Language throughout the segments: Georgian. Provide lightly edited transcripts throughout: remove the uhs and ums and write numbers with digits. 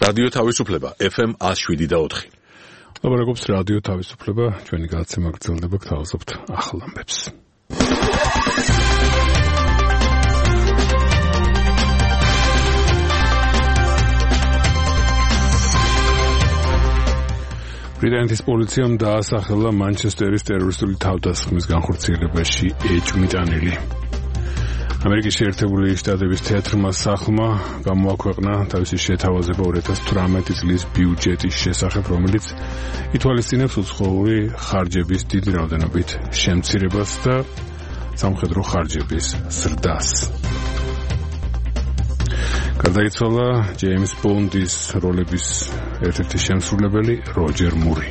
რადიო თავისუფლება FM 107.4. ლაპარაკობს რადიო თავისუფლება, ჩვენი გადაცემა გრძელდება, გთავაზობთ ახალ ამბებს. ბრიტანეთის პოლიციამ დაასახელა მანჩესტერის ტერორისტული თავდასხმის განხორციელებაში ეჭვმიტანილი. ამერიკის შეერთებული შტატების თეატრმა სახლმა გამოაქვეყნა თავისი შეთავაზება 2018 წლის ბიუჯეტის შესახებ, რომელიც ითვალისწინებს უცხოური ხარჯების დიდი რაოდენობით შემცირებას და სამხედრო ხარჯების ზრდას. გარდაიცვალა ჯეიმს ბონდის როლების ერთ-ერთი შემსრულებელი როჯერ მური.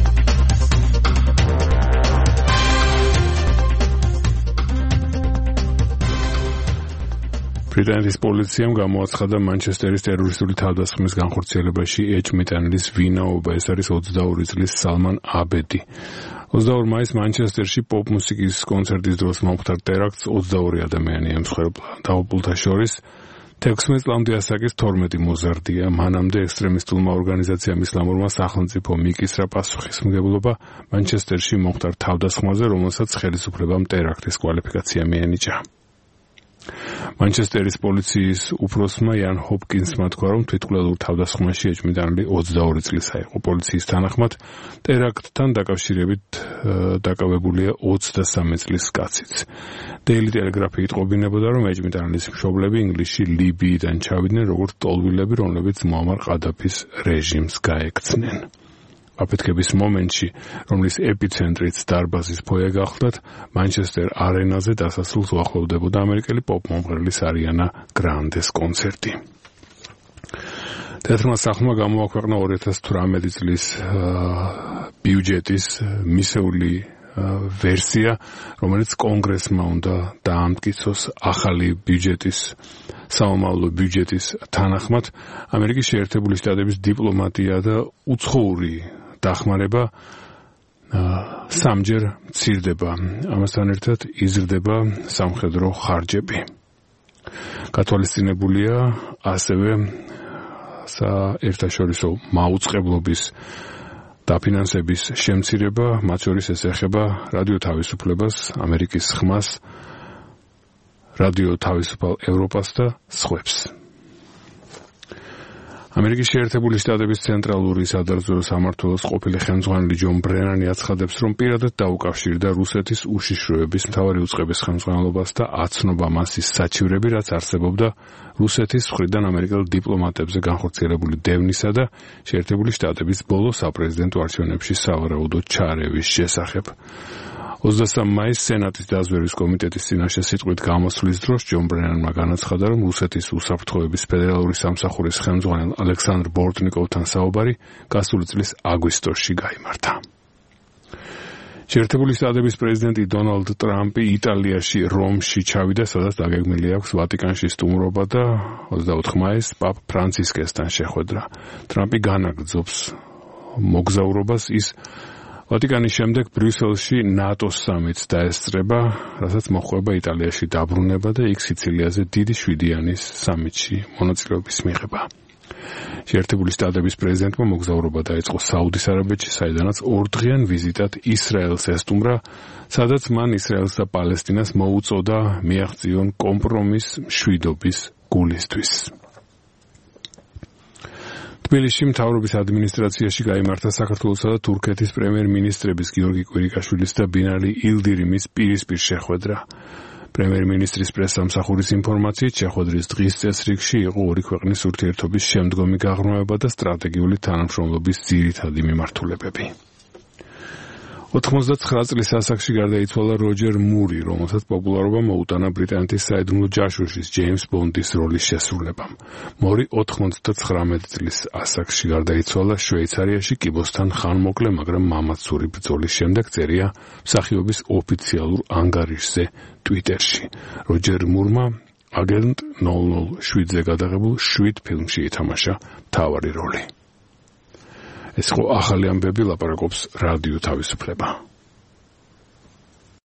ბრიტანეთის პოლიციამ გამოაცხადა მანჩესტერის ტერორისტული თავდასხმის განხორციელებაში ეჭვმიტანილის ვინაობა. ეს არის 22 წლის სალმან აბედი. 22 მაისს მანჩესტერში პოპ მუსიკის კონცერტის დროს მომხდარ ტერაქტს 22 ადამიანი ემსხვერპლა. დაღუპულთა შორის 16 წლამდე ასაკის 12 მოზარდია. მანამდე ექსტრემისტულმა ორგანიზაციამ ისლამურმა სახელმწიფომ მიკისრა პასუხისმგებლობა მანჩესტერში მომხდარ თავდასხმაზე, რომელსაც ხელისუფლებამ ტერაქტის კვალიფიკაცია მიენიჭა. მანჩესტერის პოლიციის უფროსმა იან ჰოპკინსმა თქვა, რომ თვითმკვლელურ თავდასხმაში ეჭვმიტანილი 22 წლისა იყო. პოლიციის თანახმად ტერაქტთან დაკავშირებით დაკავებულია 23 წლის კაციც. Daily Telegraph იტყობინებოდა, რომ ეჭვმიტანილის მშობლები ინგლისში ლიბიიდან ჩავიდნენ როგორც ტოლვილები, რომლებიც მუამარ ყადაფის რეჟიმს გაექცნენ. აფეთქების მომენტში, რომლის ეპიცენტრიც დარბაზის ფოიე გახლდათ, მანჩესტერ არენაზე დასასრულს უახლოვდებოდა ამერიკელი პოპ მომღერლის არიანა გრანდეს კონცერტი. თეატრმა სახლმა გამოაქვეყნა 2018 წლის ბიუჯეტის მისეული ვერსია, რომელიც კონგრესმა უნდა დაამტკიცოს. ახალი ბიუჯეტის სამომავლო ბიუჯეტის თანახმად ამერიკის შეერთებული შტატების დიპლომატია და უცხოური დახმარება სამჯერ მცირდება. ამასთან ერთად იზრდება სამხედრო ხარჯები. გათვალისწინებულია ასევე საერთაშორისო მაუწყებლობის დაფინანსების შემცირება, მათ შორის ეს ეხება რადიო თავისუფლებას, ამერიკის ხმას, რადიო თავისუფალ ევროპას და სხვებს. ამერიკის შეერთებული შტატების ცენტრალური სადარწმუნო სამმართველოს ყოფილი ხელმძღვანელი ჯონ ბრენანი აცხადებს, რომ პირადად დაუკავშირდა რუსეთის უშიშროების მთავარი უწყების ხელმძღვანელობას და აცნობა მასის საჩივრები, რაც არსებობდა რუსეთის მხრიდან ამერიკელ დიპლომატებზე განხორციელებული დევნისა და შეერთებული შტატების ბოლო საპრეზიდენტო არჩევნებში სავარაუდო ჩარევის შესახებ. 23 მაისს სენატის დაზვერვის კომიტეტის წინაშე სიტყვით გამოსვლის დროს ჯონ ბრენანმა განაცხადა, რომ რუსეთის უსაფრთხოების ფედერალური სამსახურის ხელმძღვანელ ალექსანდრ ბორტნიკოვთან საუბარი გასული წლის აგვისტოში გაიმართა. შეერთებული შტატების პრეზიდენტი დონალდ ტრამპი იტალიაში რომში ჩავიდა, სადაც დაგეგმილი აქვს ვატიკანში სტუმრობა და 24 მაისს პაპ ფრანცისკესთან შეხვედრა. ტრამპი განაგრძობს მოგზაურობას, ის ვატიკანის შემდეგ ბრიუსელში ნატოს სამიტს დაესწრება, რასაც მოჰყვება იტალიაში დაბრუნება და იქ სიცილიაზე დიდი შვიდიანის სამიტში მონაწილეობის მიღება. შეერთებული შტატების პრეზიდენტმა მოგზაურობა დაიწყო საუდის არაბეთში, საიდანაც ორდღიან ვიზიტად ისრაელს ესტუმრა, სადაც მან ისრაელს და პალესტინას მოუწოდა მიაღწიონ კომპრომის მშვიდობის გულისთვის. თბილისში მთავრობის ადმინისტრაციაში გაიმართა საქართველოსა და თურქეთის პრემიერ-მინისტრების გიორგი კვირიკაშვილის და ბინალი ილდირიმის პირისპირ შეხვედრა. პრემიერ-მინისტრის პრესსამსახურის ინფორმაციით, შეხვედრის დღის წესრიგში იყო ორი ქვეყნის ურთიერთობის შემდგომი გაღრმავება და სტრატეგიული თანამშრომლობის ძირითადი მიმართულებები. 99 წლის ასაკში გარდაიცვალა როჯერ მური, რომელსაც პოპულარობა მოუტანა ბრიტანეთის საიდუმლო ჯაშუშის ჯეიმს ბონდის როლის შესრულებამ. მური 99 წლის ასაკში გარდაიცვალა შვეიცარიაში კიბოსთან ხანმოკლე, მაგრამ მამაცური ბრძოლის შემდეგ, წერია მსახიობის ოფიციალურ ანგარიშზე ტვიტერში. როჯერ მურმა აგენტ 007-ზე გადაღებულ 7 ფილმში ითამაშა მთავარი როლი. ეს ხო ახალი ამბები, ლაპარაკობს რადიო თავისუფლება.